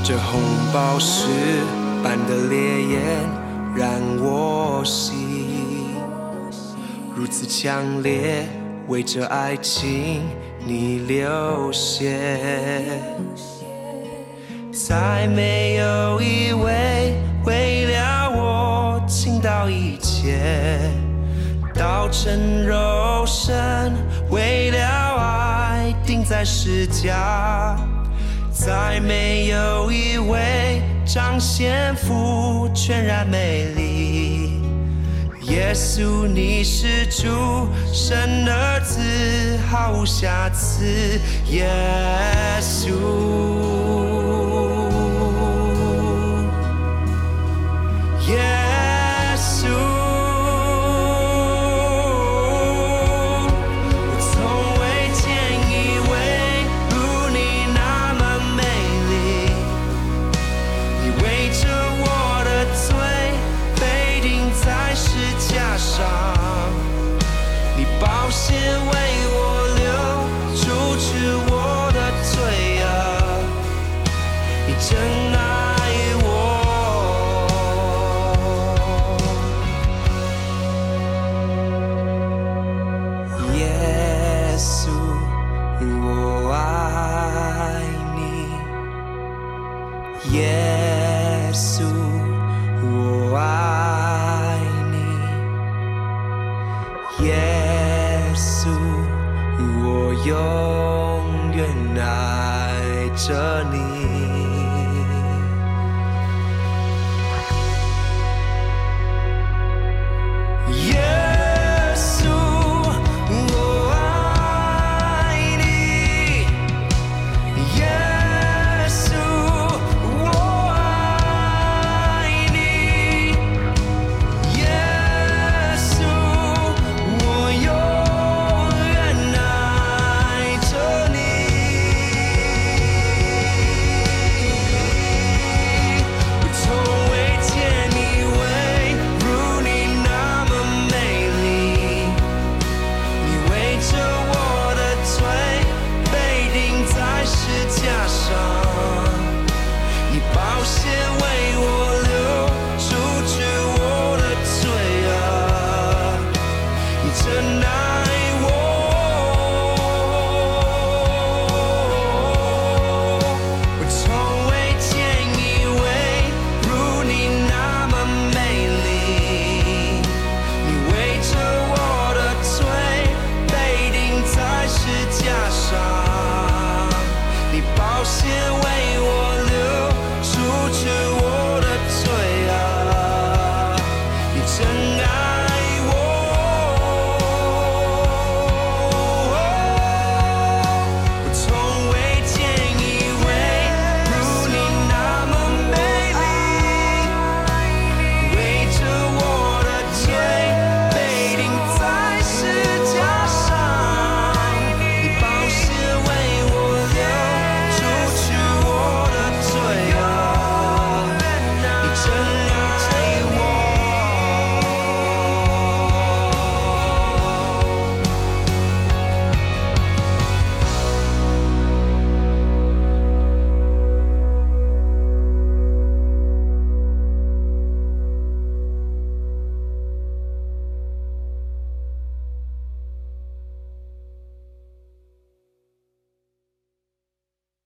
这红宝石般的烈焰燃我心，如此强烈，为这爱情你流血。再没有一位为了我倾倒一切，道成肉身，为了爱钉在十架。再没有一位彰显父全然美丽，耶稣你是主，神儿子毫无瑕疵，耶稣，耶稣。你宝血为我流，除去我的罪恶，你真爱我。耶稣，我爱你。耶稣，我爱你。耶稣，我永远爱着你。耶稣，我爱你。耶稣，我爱你。耶稣，我永远爱着你。我从未见你为如你那么美丽，你为着我的罪被钉在十架上，你宝血为我流，除去我的罪恶，你真爱我。我从未见一位如你那么美丽，你为着我的罪被钉在十架上，你宝血为我